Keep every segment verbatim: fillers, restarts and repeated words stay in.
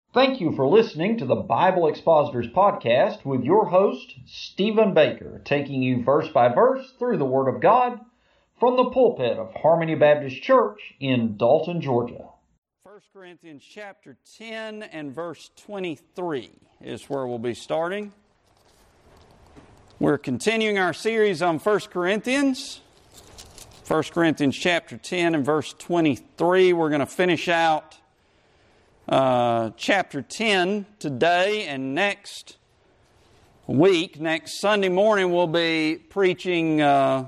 Thank you for listening to the Bible Expositors Podcast with your host, Stephen Baker, taking you verse by verse through the Word of God from the pulpit of Harmony Baptist Church in Dalton, Georgia. First Corinthians chapter ten and verse twenty-three is where we'll be starting. We're continuing our series on First Corinthians. First Corinthians chapter ten and verse twenty-three. We're going to finish out Uh, chapter ten today, and next week, next Sunday morning, we'll be preaching uh,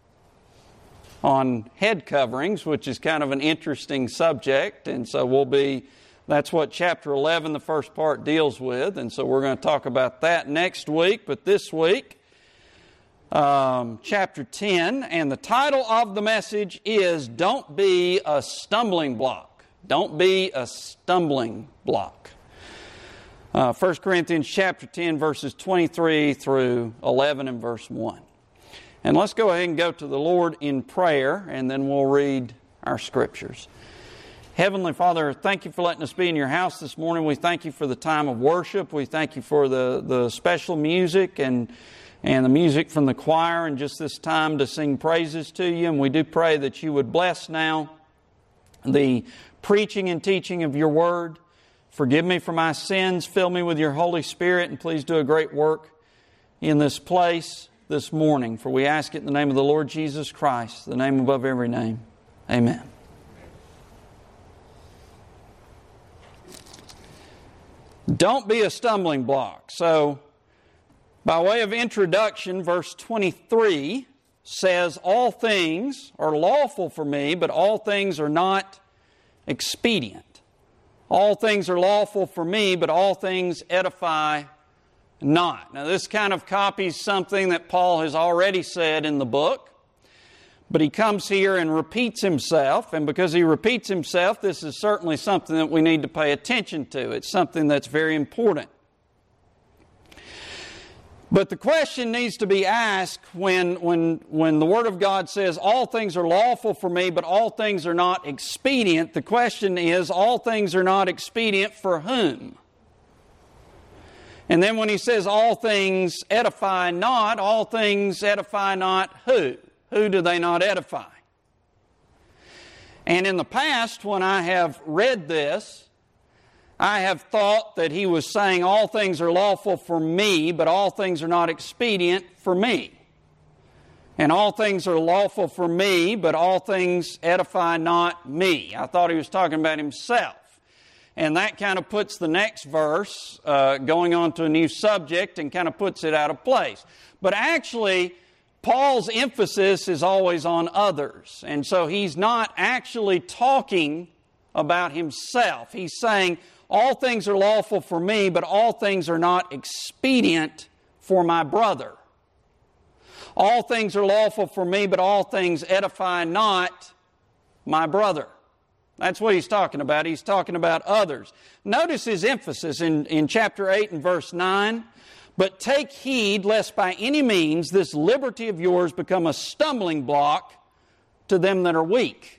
on head coverings, which is kind of an interesting subject, and so we'll be, that's what chapter eleven, the first part, deals with, and so we're going to talk about that next week. But this week, um, chapter ten, and the title of the message is Don't Be a Stumbling Block. Don't be a stumbling block. Uh, First Corinthians chapter ten, verses twenty-three through eleven and verse one. And let's go ahead and go to the Lord in prayer, and then we'll read our scriptures. Heavenly Father, thank you for letting us be in your house this morning. We thank you for the time of worship. We thank you for the, the special music and, and the music from the choir and just this time to sing praises to you. And we do pray that you would bless now the preaching and teaching of your word. Forgive me for my sins. Fill me with your Holy Spirit. And please do a great work in this place this morning. For we ask it in the name of the Lord Jesus Christ, the name above every name. Amen. Don't be a stumbling block. So, by way of introduction, verse twenty-three says, all things are lawful for me, but all things are not expedient. All things are lawful for me, but all things edify not. Now, this kind of copies something that Paul has already said in the book, but he comes here and repeats himself, and because he repeats himself, this is certainly something that we need to pay attention to. It's something that's very important. But the question needs to be asked when, when, when the Word of God says, all things are lawful for me, but all things are not expedient. The question is, all things are not expedient for whom? And then when he says, all things edify not, all things edify not who? Who do they not edify? And in the past, when I have read this, I have thought that he was saying all things are lawful for me, but all things are not expedient for me. And all things are lawful for me, but all things edify not me. I thought he was talking about himself. And that kind of puts the next verse uh, going on to a new subject and kind of puts it out of place. But actually, Paul's emphasis is always on others. And so he's not actually talking about himself. He's saying, all things are lawful for me, but all things are not expedient for my brother. All things are lawful for me, but all things edify not my brother. That's what he's talking about. He's talking about others. Notice his emphasis in, in chapter eight and verse nine. But take heed lest by any means this liberty of yours become a stumbling block to them that are weak.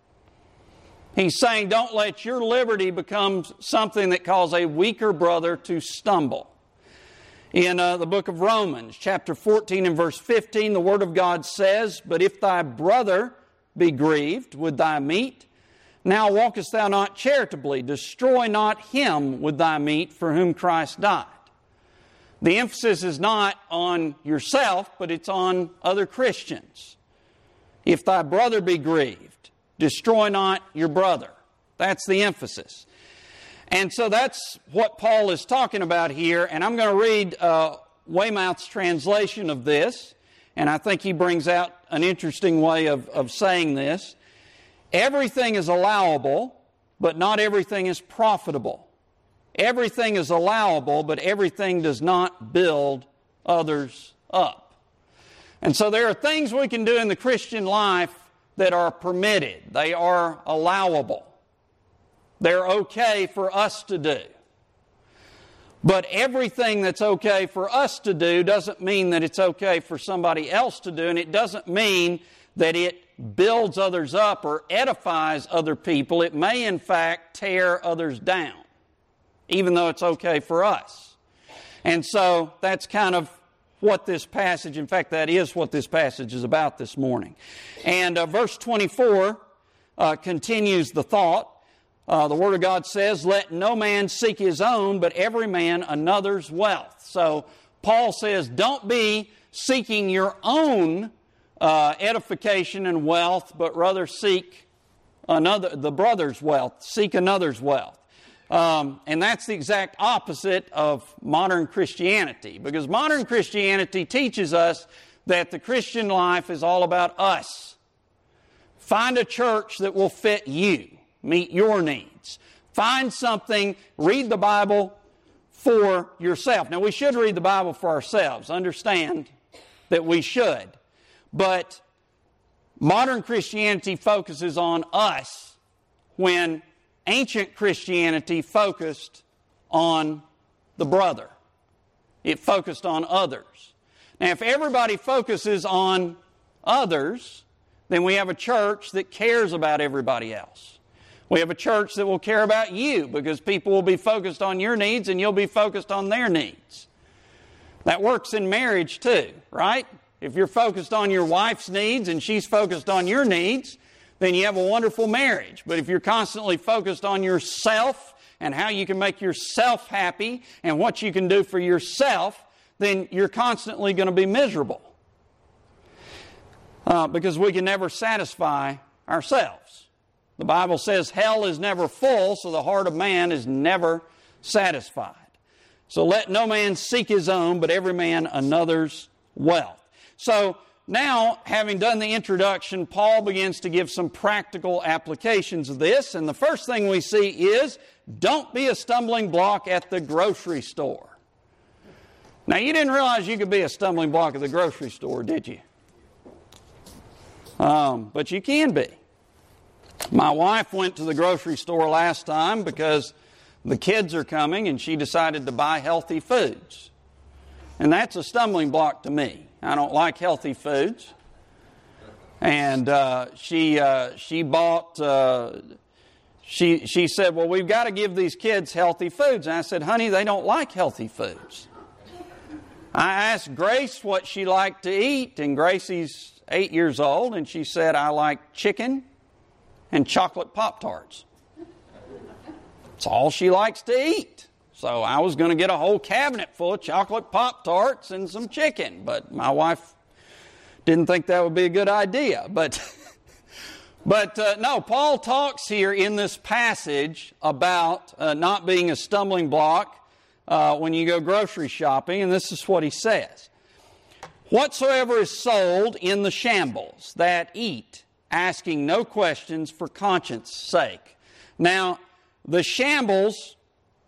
He's saying, don't let your liberty become something that causes a weaker brother to stumble. In uh, the book of Romans, chapter fourteen and verse fifteen, the Word of God says, but if thy brother be grieved with thy meat, now walkest thou not charitably, destroy not him with thy meat for whom Christ died. The emphasis is not on yourself, but it's on other Christians. If thy brother be grieved, destroy not your brother. That's the emphasis. And so that's what Paul is talking about here. And I'm going to read uh, Weymouth's translation of this. And I think he brings out an interesting way of, of saying this. Everything is allowable, but not everything is profitable. Everything is allowable, but everything does not build others up. And so there are things we can do in the Christian life that are permitted. They are allowable. They're okay for us to do. But everything that's okay for us to do doesn't mean that it's okay for somebody else to do, and it doesn't mean that it builds others up or edifies other people. It may, in fact, tear others down. even though it's okay for us. And so that's kind of what this passage, in fact, that is what this passage is about this morning. And uh, verse twenty-four uh, continues the thought. Uh, the Word of God says, "Let no man seek his own, but every man another's wealth." So Paul says, don't be seeking your own uh, edification and wealth, but rather seek another, the brother's wealth. Seek another's wealth. Um, and that's the exact opposite of modern Christianity, because modern Christianity teaches us that the Christian life is all about us. Find a church that will fit you, meet your needs. Find something, read the Bible for yourself. Now, we should read the Bible for ourselves. Understand that we should. But modern Christianity focuses on us when ancient Christianity focused on the brother. It focused on others. Now, if everybody focuses on others, then we have a church that cares about everybody else. We have a church that will care about you because people will be focused on your needs and you'll be focused on their needs. That works in marriage too, right? If you're focused on your wife's needs and she's focused on your needs, then you have a wonderful marriage. But if you're constantly focused on yourself and how you can make yourself happy and what you can do for yourself, then you're constantly going to be miserable. Uh, because we can never satisfy ourselves. The Bible says hell is never full, so the heart of man is never satisfied. So let no man seek his own, but every man another's wealth. So now, having done the introduction, Paul begins to give some practical applications of this. And the first thing we see is, don't be a stumbling block at the grocery store. Now, you didn't realize you could be a stumbling block at the grocery store, did you? Um, but you can be. My wife went to the grocery store last time because the kids are coming and she decided to buy healthy foods. And that's a stumbling block to me. I don't like healthy foods. And uh, she uh, she bought, uh, she, she said, well, we've got to give these kids healthy foods. And I said, honey, they don't like healthy foods. I asked Grace what she liked to eat, and Gracie's eight years old, and she said, I like chicken and chocolate Pop-Tarts. It's all she likes to eat. So I was going to get a whole cabinet full of chocolate Pop-Tarts and some chicken, but my wife didn't think that would be a good idea. But, but uh, no, Paul talks here in this passage about uh, not being a stumbling block uh, when you go grocery shopping, and this is what he says. Whatsoever is sold in the shambles, that eat, asking no questions for conscience sake. Now, the shambles,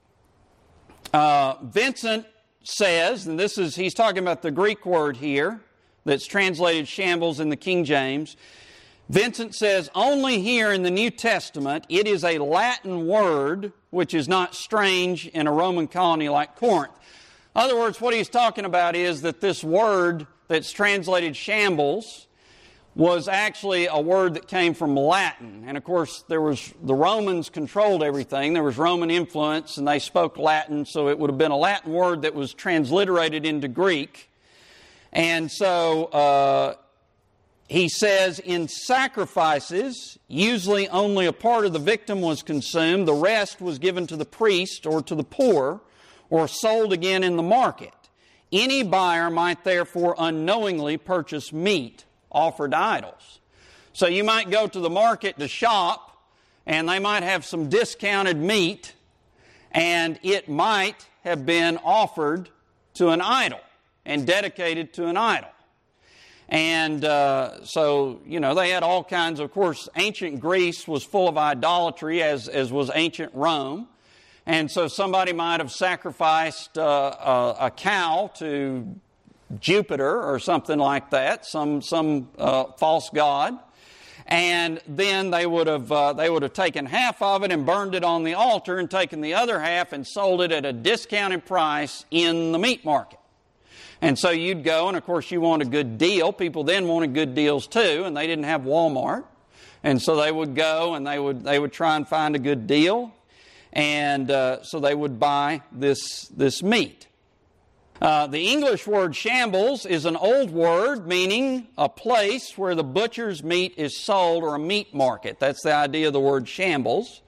uh, Vincent says, and this is, he's talking about the Greek word here, that's translated shambles in the King James. Vincent says, only here in the New Testament, it is a Latin word, which is not strange in a Roman colony like Corinth. In other words, what he's talking about is that this word that's translated shambles was actually a word that came from Latin. And of course, there was the Romans controlled everything. There was Roman influence, and they spoke Latin, so it would have been a Latin word that was transliterated into Greek. And so uh, he says, in sacrifices, usually only a part of the victim was consumed. The rest was given to the priest or to the poor, or sold again in the market. Any buyer might therefore unknowingly purchase meat offered to idols. So you might go to the market to shop, and they might have some discounted meat, and it might have been offered to an idol and dedicated to an idol. And uh, so, you know, they had all kinds of, of course, ancient Greece was full of idolatry, as, as was ancient Rome. And so somebody might have sacrificed uh, a, a cow to Jupiter or something like that, some some uh, false god, and then they would have uh, they would have taken half of it and burned it on the altar, and taken the other half and sold it at a discounted price in the meat market. And so you'd go, and of course you want a good deal. People then wanted good deals too, and they didn't have Walmart, and so they would go and they would they would try and find a good deal. And uh, so they would buy this, this meat. Uh, the English word shambles is an old word meaning a place where the butcher's meat is sold, or a meat market. That's the idea of the word shambles.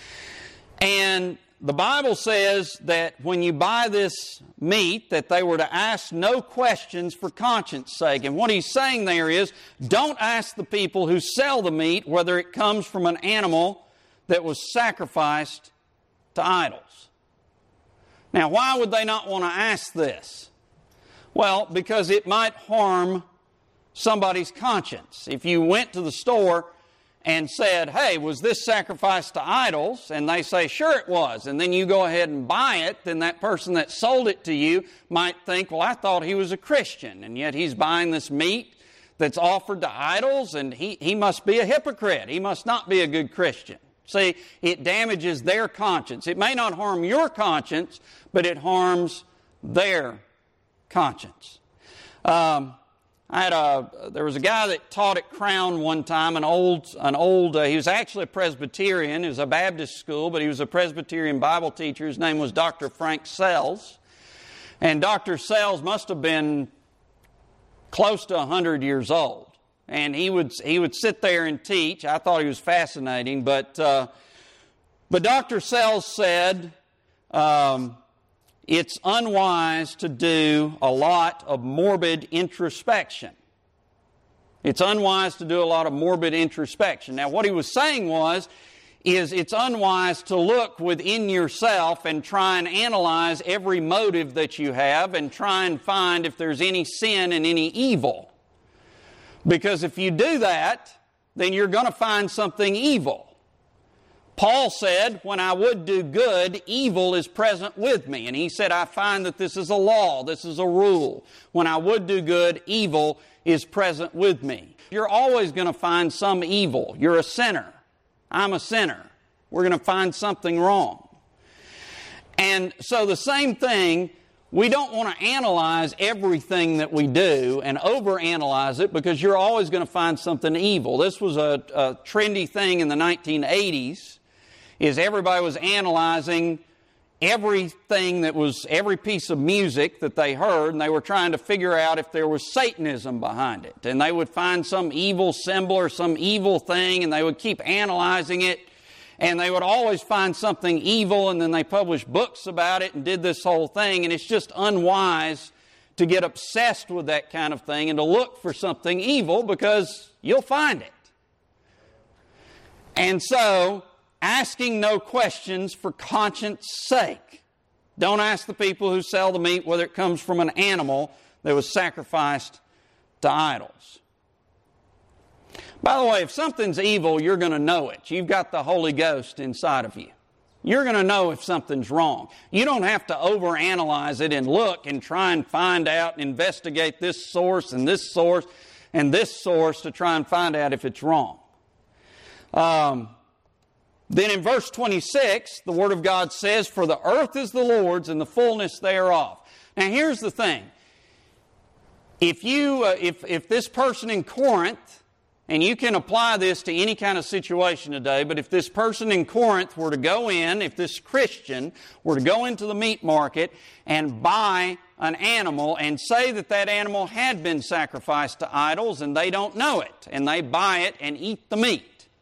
And the Bible says that when you buy this meat, that they were to ask no questions for conscience sake. And what he's saying there is, don't ask the people who sell the meat whether it comes from an animal that was sacrificed to idols. Now, why would they not want to ask this? Well, because it might harm somebody's conscience. If you went to the store and said, hey, was this sacrificed to idols? And they say, sure it was. And then you go ahead and buy it, then that person that sold it to you might think, well, I thought he was a Christian, and yet he's buying this meat that's offered to idols, and he, he must be a hypocrite. He must not be a good Christian. See, it damages their conscience. It may not harm your conscience, but it harms their conscience. Um, I had a there was a guy that taught at Crown one time. An old an old uh, he was actually a Presbyterian. It was a Baptist school, but he was a Presbyterian Bible teacher. His name was Doctor Frank Sells, and Doctor Sells must have been close to a hundred years old. And he would he would sit there and teach. I thought he was fascinating, but uh, but Doctor Sells said um, it's unwise to do a lot of morbid introspection. It's unwise to do a lot of morbid introspection. Now, what he was saying was, is it's unwise to look within yourself and try and analyze every motive that you have and try and find if there's any sin and any evil. Because if you do that, then you're going to find something evil. Paul said, when I would do good, evil is present with me. And he said, I find that this is a law, this is a rule. When I would do good, evil is present with me. You're always going to find some evil. You're a sinner. I'm a sinner. We're going to find something wrong. And so the same thing, we don't want to analyze everything that we do and overanalyze it, because you're always going to find something evil. This was a, a trendy thing in the nineteen eighties, is everybody was analyzing everything that was, every piece of music that they heard, and they were trying to figure out if there was Satanism behind it. And they would find some evil symbol or some evil thing, and they would keep analyzing it. And they would always find something evil, and then they published books about it and did this whole thing. And it's just unwise to get obsessed with that kind of thing and to look for something evil, because you'll find it. And so, asking no questions for conscience sake. Don't ask the people who sell the meat whether it comes from an animal that was sacrificed to idols. By the way, if something's evil, you're going to know it. You've got the Holy Ghost inside of you. You're going to know if something's wrong. You don't have to overanalyze it and look and try and find out and investigate this source and this source and this source to try and find out if it's wrong. Um, then in verse twenty-six, the Word of God says, for the earth is the Lord's and the fullness thereof. Now here's the thing. If you, uh, if, if this person in Corinth, and you can apply this to any kind of situation today, but if this person in Corinth were to go in, if this Christian were to go into the meat market and buy an animal and say that that animal had been sacrificed to idols and they don't know it, and they buy it and eat the meat.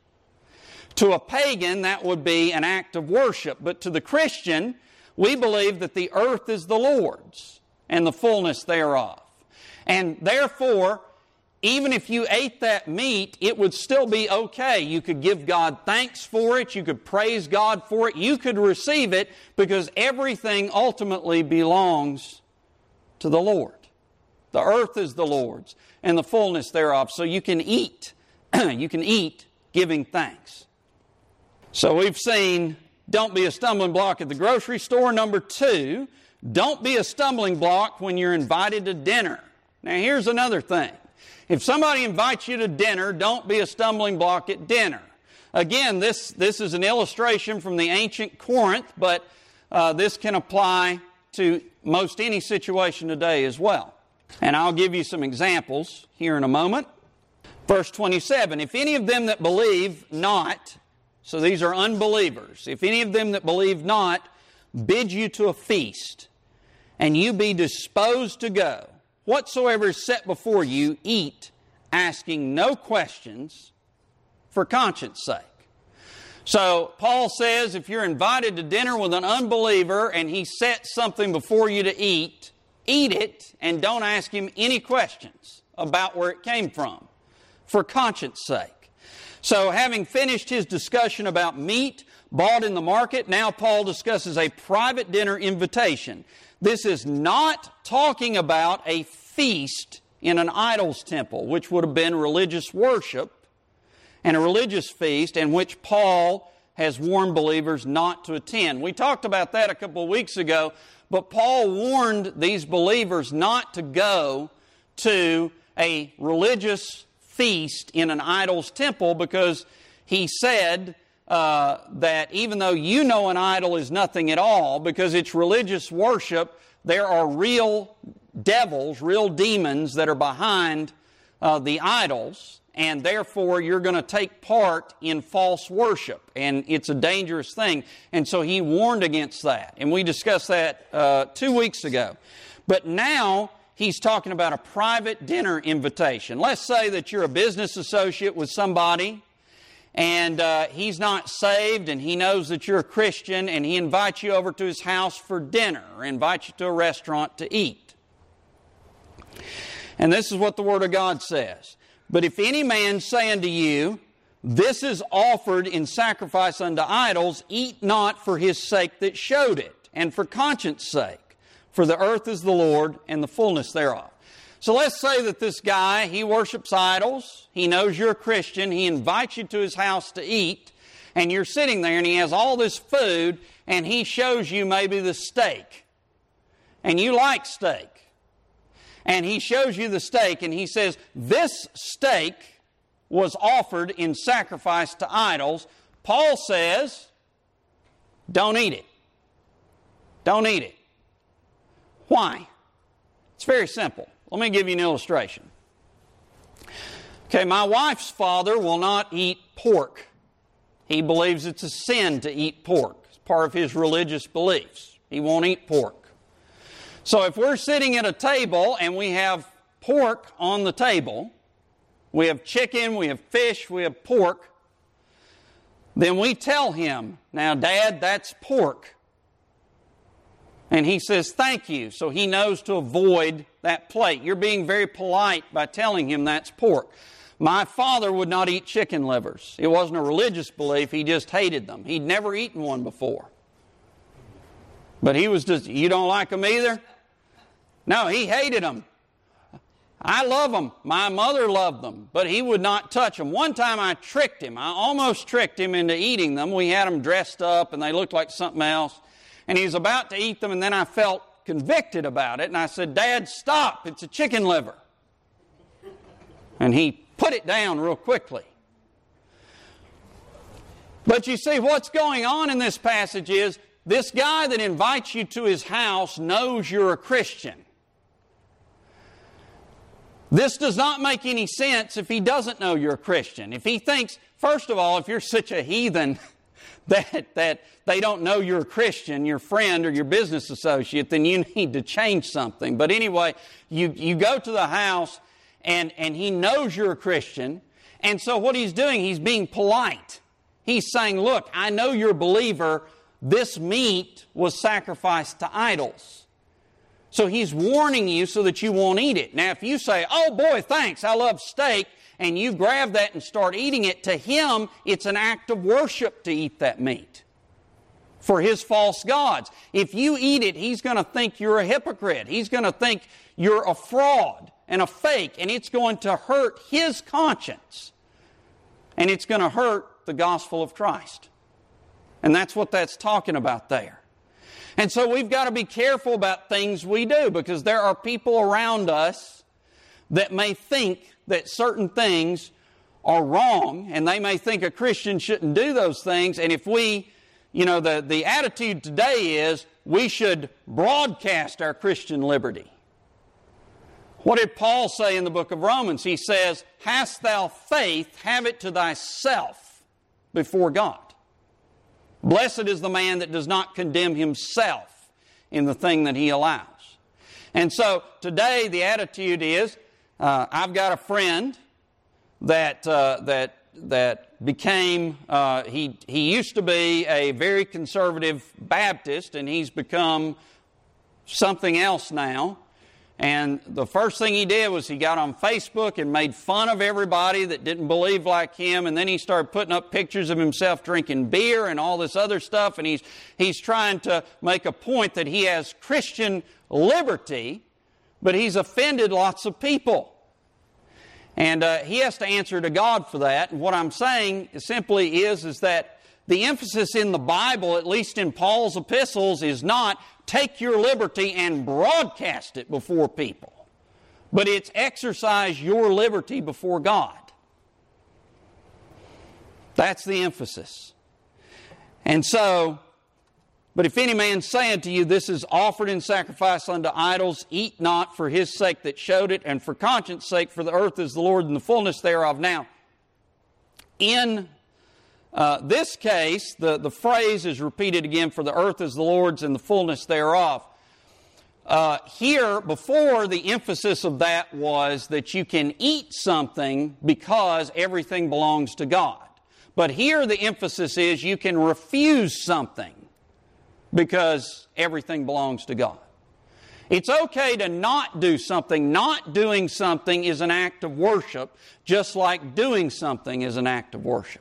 To a pagan, that would be an act of worship, but to the Christian, we believe that the earth is the Lord's and the fullness thereof. And therefore, even if you ate that meat, it would still be okay. You could give God thanks for it. You could praise God for it. You could receive it, because everything ultimately belongs to the Lord. The earth is the Lord's and the fullness thereof. So you can eat. You can eat giving thanks. So we've seen, don't be a stumbling block at the grocery store. Number two, don't be a stumbling block when you're invited to dinner. Now here's another thing. If somebody invites you to dinner, don't be a stumbling block at dinner. Again, this, this is an illustration from the ancient Corinth, but uh, this can apply to most any situation today as well. And I'll give you some examples here in a moment. Verse twenty-seven, if any of them that believe not So these are unbelievers. If any of them that believe not bid you to a feast, and you be disposed to go, whatsoever is set before you, eat, asking no questions, for conscience sake. So Paul says if you're invited to dinner with an unbeliever and he sets something before you to eat, eat it and don't ask him any questions about where it came from, for conscience sake. So having finished his discussion about meat bought in the market, now Paul discusses a private dinner invitation. This is not talking about a feast in an idol's temple, which would have been religious worship and a religious feast, and which Paul has warned believers not to attend. We talked about that a couple of weeks ago, but Paul warned these believers not to go to a religious feast in an idol's temple, because he said uh, that even though you know an idol is nothing at all, because it's religious worship, there are real devils, real demons that are behind uh, the idols, and therefore you're going to take part in false worship, and it's a dangerous thing. And so he warned against that, and we discussed that uh, two weeks ago. But now he's talking about a private dinner invitation. Let's say that you're a business associate with somebody, and uh, he's not saved, and he knows that you're a Christian, and he invites you over to his house for dinner, or invites you to a restaurant to eat. And this is what the Word of God says. But if any man say unto you, this is offered in sacrifice unto idols, eat not for his sake that showed it, and for conscience sake. For the earth is the Lord, and the fullness thereof. So let's say that this guy, he worships idols, he knows you're a Christian, he invites you to his house to eat, and you're sitting there and he has all this food, and he shows you maybe the steak. And you like steak. And he shows you the steak, and he says, this steak was offered in sacrifice to idols. Paul says, don't eat it. Don't eat it. Why? It's very simple. Let me give you an illustration. Okay, my wife's father will not eat pork. He believes it's a sin to eat pork. It's part of his religious beliefs. He won't eat pork. So if we're sitting at a table and we have pork on the table, we have chicken, we have fish, we have pork, then we tell him, now, Dad, that's pork. And he says, thank you. So he knows to avoid that plate. You're being very polite by telling him that's pork. My father would not eat chicken livers. It wasn't a religious belief. He just hated them. He'd never eaten one before. But he was just, you don't like them either? No, he hated them. I love them. My mother loved them, but he would not touch them. One time I tricked him. I almost tricked him into eating them. We had them dressed up and they looked like something else. And he was about to eat them, and then I felt convicted about it. And I said, Dad, stop. It's a chicken liver. And he put it down real quickly. But you see, what's going on in this passage is this guy that invites you to his house knows you're a Christian. This does not make any sense if he doesn't know you're a Christian. If he thinks, first of all, if you're such a heathen that, that they don't know you're a Christian, your friend or your business associate, then you need to change something. But anyway, you, you go to the house and, and he knows you're a Christian. And so what he's doing, he's being polite. He's saying, look, I know you're a believer. This meat was sacrificed to idols. So he's warning you so that you won't eat it. Now, if you say, oh boy, thanks, I love steak, and you grab that and start eating it, to him, it's an act of worship to eat that meat for his false gods. If you eat it, he's going to think you're a hypocrite. He's going to think you're a fraud and a fake, and it's going to hurt his conscience. And it's going to hurt the gospel of Christ. And that's what that's talking about there. And so we've got to be careful about things we do, because there are people around us that may think that certain things are wrong, and they may think a Christian shouldn't do those things. And if we, you know, the, the attitude today is we should broadcast our Christian liberty. What did Paul say in the book of Romans? He says, hast thou faith, have it to thyself before God. Blessed is the man that does not condemn himself in the thing that he allows. And so today the attitude is, uh, I've got a friend that uh, that that became, uh, he, he used to be a very conservative Baptist, and he's become something else now. And the first thing he did was he got on Facebook and made fun of everybody that didn't believe like him, and then he started putting up pictures of himself drinking beer and all this other stuff, and he's, he's trying to make a point that he has Christian liberty, but he's offended lots of people. And uh, he has to answer to God for that. And what I'm saying simply is, is that the emphasis in the Bible, at least in Paul's epistles, is not take your liberty and broadcast it before people. But it's exercise your liberty before God. That's the emphasis. And so, but if any man say unto you, this is offered in sacrifice unto idols, eat not for his sake that showed it, and for conscience sake, for the earth is the Lord and the fullness thereof. Now, in uh, this case, the, the phrase is repeated again, for the earth is the Lord's and the fullness thereof. Uh, here, before, the emphasis of that was that you can eat something because everything belongs to God. But here the emphasis is you can refuse something because everything belongs to God. It's okay to not do something. Not doing something is an act of worship, just like doing something is an act of worship.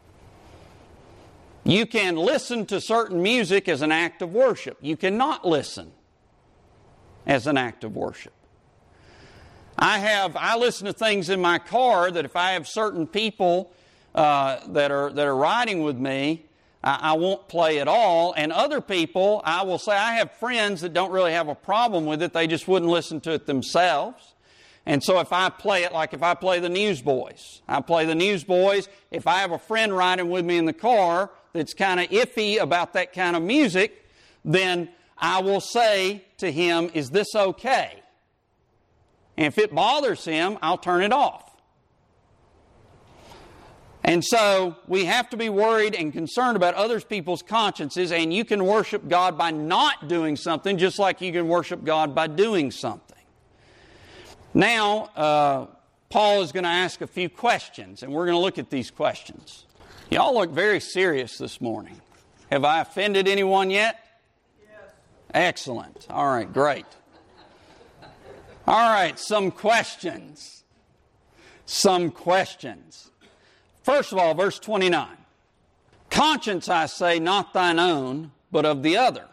You can listen to certain music as an act of worship. You cannot listen as an act of worship. I have, I listen to things in my car that if I have certain people uh, that are that are riding with me, I won't play at all, and other people, I will say, I have friends that don't really have a problem with it, they just wouldn't listen to it themselves. And so if I play it, like if I play the Newsboys, I play the Newsboys, if I have a friend riding with me in the car that's kind of iffy about that kind of music, then I will say to him, is this okay? And if it bothers him, I'll turn it off. And so we have to be worried and concerned about other people's consciences, and you can worship God by not doing something just like you can worship God by doing something. Now, uh, Paul is going to ask a few questions, and we're going to look at these questions. Y'all look very serious this morning. Have I offended anyone yet? Yes. Excellent. All right, great. All right, some questions. Some questions. First of all, verse twenty-nine. Conscience, I say, not thine own, but of the other.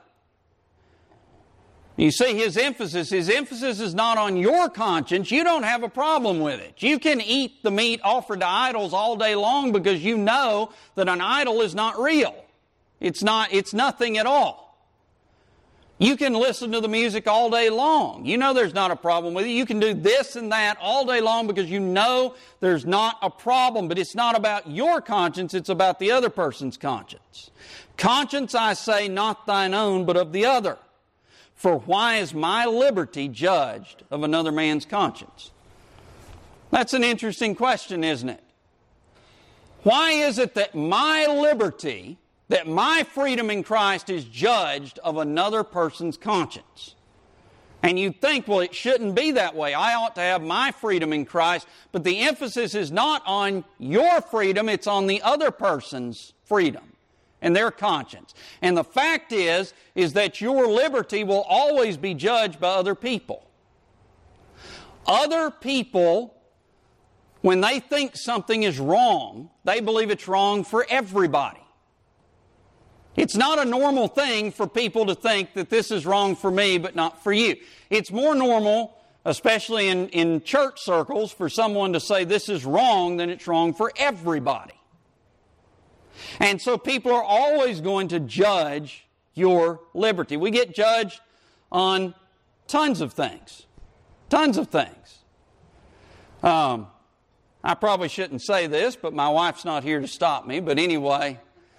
You see, his emphasis, his emphasis is not on your conscience. You don't have a problem with it. You can eat the meat offered to idols all day long because you know that an idol is not real. It's not, it's nothing at all. You can listen to the music all day long. You know there's not a problem with it. You can do this and that all day long because you know there's not a problem. But it's not about your conscience, it's about the other person's conscience. Conscience, I say, not thine own, but of the other. For why is my liberty judged of another man's conscience? That's an interesting question, isn't it? Why is it that my liberty, that my freedom in Christ is judged of another person's conscience? And you think, well, it shouldn't be that way. I ought to have my freedom in Christ. But the emphasis is not on your freedom, it's on the other person's freedom and their conscience. And the fact is, is that your liberty will always be judged by other people. Other people, when they think something is wrong, they believe it's wrong for everybody. It's not a normal thing for people to think that this is wrong for me but not for you. It's more normal, especially in, in church circles, for someone to say this is wrong than it's wrong for everybody. And so people are always going to judge your liberty. We get judged on tons of things. Tons of things. Um, I probably shouldn't say this, but my wife's not here to stop me. But anyway,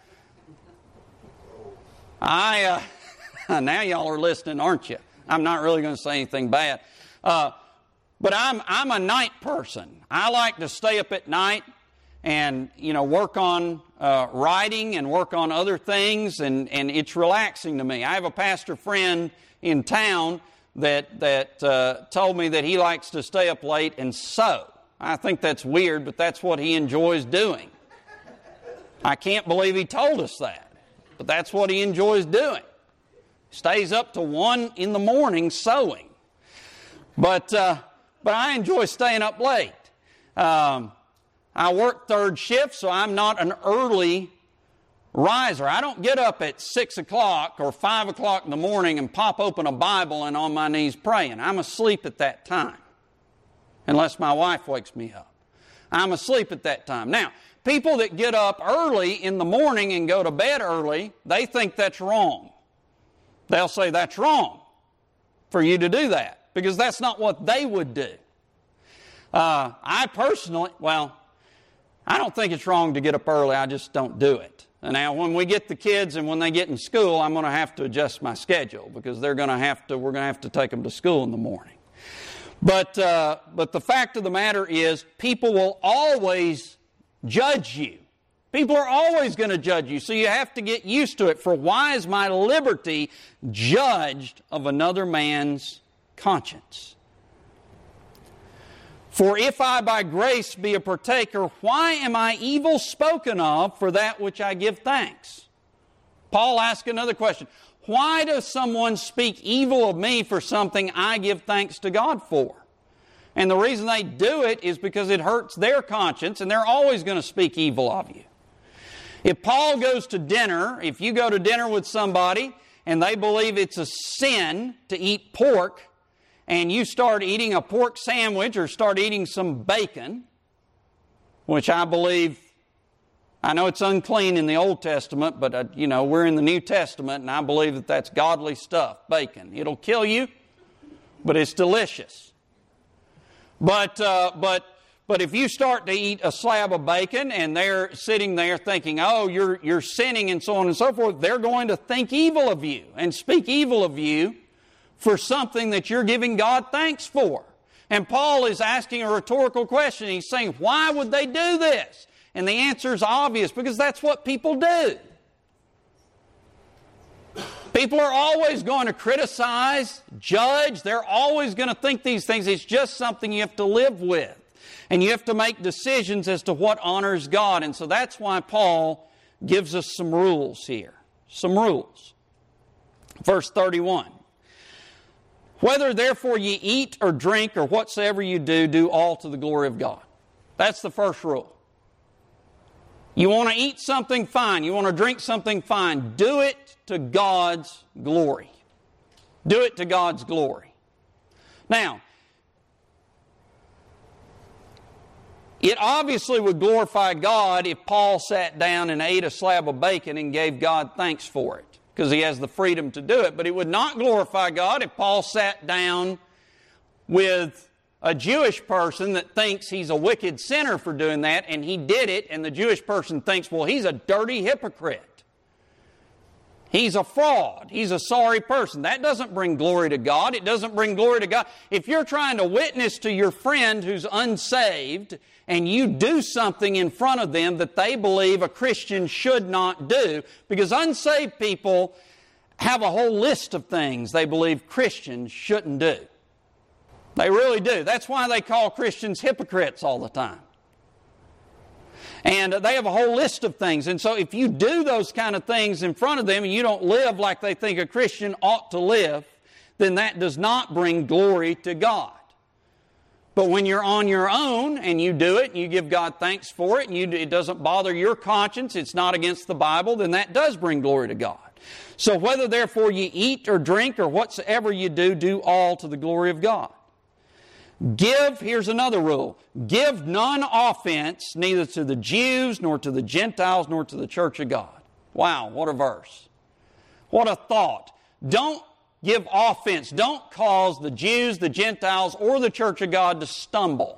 I uh, now y'all are listening, aren't you? I'm not really going to say anything bad. Uh, but I'm I'm a night person. I like to stay up at night and you know, work on uh, writing and work on other things, and, and it's relaxing to me. I have a pastor friend in town that that uh, told me that he likes to stay up late and sew. I think that's weird, but that's what he enjoys doing. I can't believe he told us that, but that's what he enjoys doing. Stays up to one in the morning sewing. But uh, but I enjoy staying up late. Um, I work third shift, so I'm not an early riser. I don't get up at six o'clock or five o'clock in the morning and pop open a Bible and on my knees praying. I'm asleep at that time, unless my wife wakes me up. I'm asleep at that time. Now, people that get up early in the morning and go to bed early, they think that's wrong. They'll say that's wrong for you to do that, because that's not what they would do. Uh, I personally, well, I don't think it's wrong to get up early. I just don't do it. And now, when we get the kids and when they get in school, I'm going to have to adjust my schedule, because they're going to have to. We're going to have to take them to school in the morning. But uh, but the fact of the matter is, people will always judge you. People are always going to judge you, so you have to get used to it. For why is my liberty judged of another man's conscience? For if I by grace be a partaker, why am I evil spoken of for that which I give thanks? Paul asks another question. Why does someone speak evil of me for something I give thanks to God for? And the reason they do it is because it hurts their conscience, and they're always going to speak evil of you. If Paul goes to dinner, if you go to dinner with somebody and they believe it's a sin to eat pork, and you start eating a pork sandwich or start eating some bacon, which I believe, I know it's unclean in the Old Testament, but uh, you know, we're in the New Testament, and I believe that that's godly stuff, bacon. It'll kill you, but it's delicious. But uh, but but if you start to eat a slab of bacon and they're sitting there thinking, oh, you're you're sinning and so on and so forth, they're going to think evil of you and speak evil of you for something that you're giving God thanks for. And Paul is asking a rhetorical question. He's saying, why would they do this? And the answer is obvious, because that's what people do. People are always going to criticize, judge. They're always going to think these things. It's just something you have to live with. And you have to make decisions as to what honors God. And so that's why Paul gives us some rules here. Some rules. Verse thirty-one. Whether therefore ye eat or drink or whatsoever you do, do all to the glory of God. That's the first rule. You want to eat something, fine. You want to drink something, fine. Do it to God's glory. Do it to God's glory. Now, it obviously would glorify God if Paul sat down and ate a slab of bacon and gave God thanks for it, because he has the freedom to do it. But it would not glorify God if Paul sat down with a Jewish person that thinks he's a wicked sinner for doing that, and he did it, and the Jewish person thinks, well, he's a dirty hypocrite. He's a fraud. He's a sorry person. That doesn't bring glory to God. It doesn't bring glory to God. If you're trying to witness to your friend who's unsaved, and you do something in front of them that they believe a Christian should not do, because unsaved people have a whole list of things they believe Christians shouldn't do. They really do. That's why they call Christians hypocrites all the time. And they have a whole list of things. And so if you do those kind of things in front of them and you don't live like they think a Christian ought to live, then that does not bring glory to God. But when you're on your own and you do it and you give God thanks for it and you, it doesn't bother your conscience, it's not against the Bible, then that does bring glory to God. So whether therefore you eat or drink or whatsoever you do, do all to the glory of God. Give, here's another rule, give none offense neither to the Jews nor to the Gentiles nor to the church of God. Wow, what a verse. What a thought. Don't give offense. Don't cause the Jews, the Gentiles, or the church of God to stumble.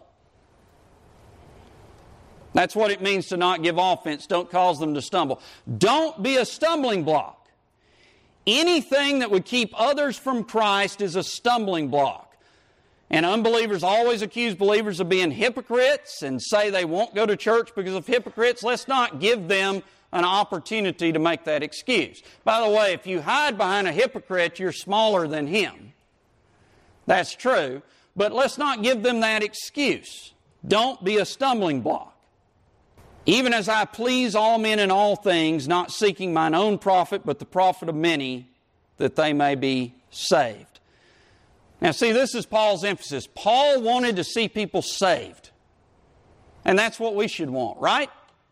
That's what it means to not give offense. Don't cause them to stumble. Don't be a stumbling block. Anything that would keep others from Christ is a stumbling block. And unbelievers always accuse believers of being hypocrites and say they won't go to church because of hypocrites. Let's not give them an opportunity to make that excuse. By the way, if you hide behind a hypocrite, you're smaller than him. That's true. But let's not give them that excuse. Don't be a stumbling block. Even as I please all men in all things, not seeking mine own profit, but the profit of many, that they may be saved. Now see, this is Paul's emphasis. Paul wanted to see people saved. And that's what we should want, right?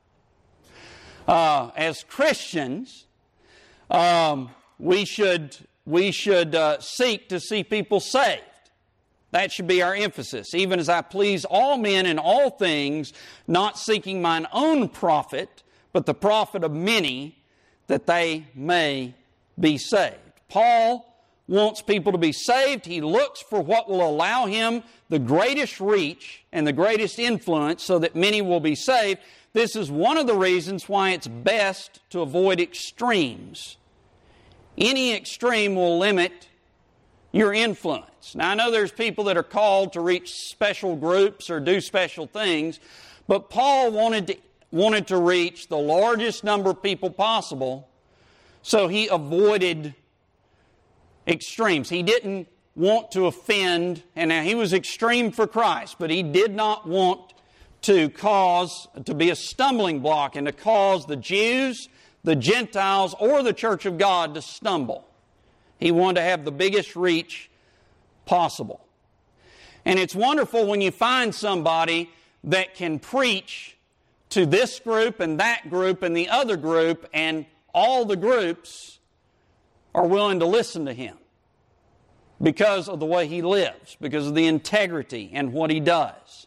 Uh, as Christians, um, we should, we should uh, seek to see people saved. That should be our emphasis. Even as I please all men in all things, not seeking mine own profit, but the profit of many, that they may be saved. Paul wants people to be saved. He looks for what will allow him the greatest reach and the greatest influence so that many will be saved. This is one of the reasons why it's best to avoid extremes. Any extreme will limit your influence. Now, I know there's people that are called to reach special groups or do special things, but Paul wanted to, wanted to reach the largest number of people possible, so he avoided extremes. He didn't want to offend, and now he was extreme for Christ, but he did not want to cause, to be a stumbling block and to cause the Jews, the Gentiles, or the church of God to stumble. He wanted to have the biggest reach possible. And it's wonderful when you find somebody that can preach to this group and that group and the other group, and all the groups are willing to listen to him because of the way he lives, because of the integrity and what he does.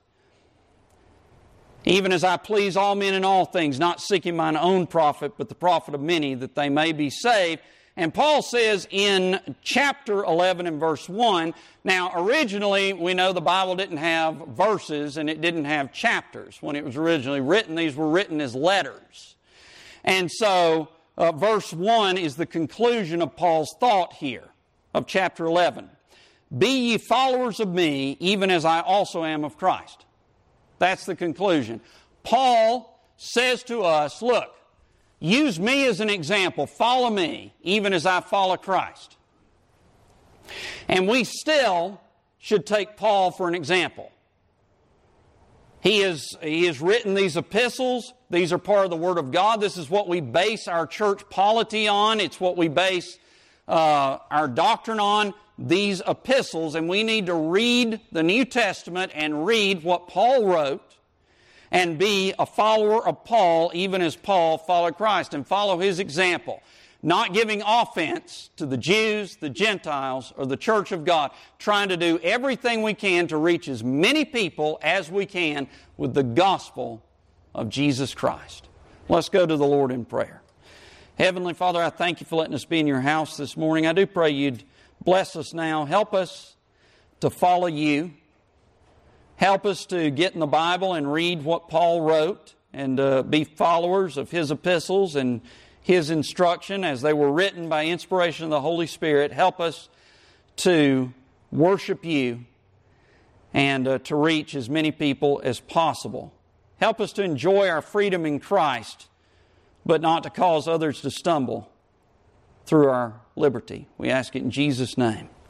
Even as I please all men in all things, not seeking mine own profit, but the profit of many, that they may be saved. And Paul says in chapter eleven and verse one, now originally we know the Bible didn't have verses and it didn't have chapters. When it was originally written, these were written as letters. And so uh, verse one is the conclusion of Paul's thought here of chapter eleven. Be ye followers of me, even as I also am of Christ. That's the conclusion. Paul says to us, look, use me as an example. Follow me, even as I follow Christ. And we still should take Paul for an example. He is, he has written these epistles. These are part of the Word of God. This is what we base our church polity on. It's what we base uh, our doctrine on, these epistles. And we need to read the New Testament and read what Paul wrote and be a follower of Paul, even as Paul followed Christ, and follow his example. Not giving offense to the Jews, the Gentiles, or the church of God. Trying to do everything we can to reach as many people as we can with the gospel of Jesus Christ. Let's go to the Lord in prayer. Heavenly Father, I thank you for letting us be in your house this morning. I do pray you'd bless us now. Help us to follow you. Help us to get in the Bible and read what Paul wrote and uh, be followers of his epistles and his instruction as they were written by inspiration of the Holy Spirit. Help us to worship you and uh, to reach as many people as possible. Help us to enjoy our freedom in Christ, but not to cause others to stumble through our liberty. We ask it in Jesus' name.